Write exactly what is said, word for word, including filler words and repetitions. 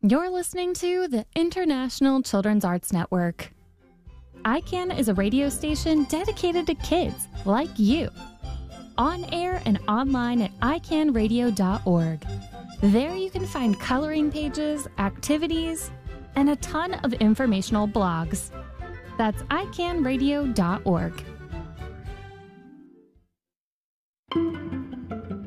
You're listening to the International Children's Arts Network. I CAN is a radio station dedicated to kids like you. On air and online at i can radio dot org. There you can find coloring pages, activities, and a ton of informational blogs. That's i can radio dot org.